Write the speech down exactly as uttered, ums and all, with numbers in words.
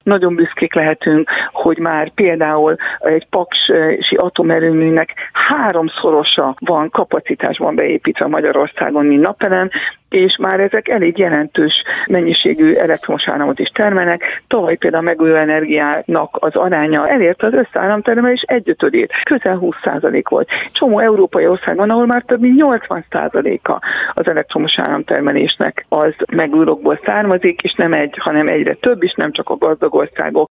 Nagyon büszkék lehetünk, hogy már például egy paksi atomerőműnek háromszorosa van kapacitásban beépítve Magyarországon, mint napelem, és már ezek elég jelentős mennyiségű elektromos áramot is termelnek. Tavaly például a megújuló energiának az aránya elérte az összeáramtermelés egyötödét, közel húsz százalék volt. Csomó európai országban, ahol már több mint nyolcvan százaléka az elektromos áramtermelésnek az megújulókból származik, és nem egy, hanem egyre több, és nem csak a gazdag országok.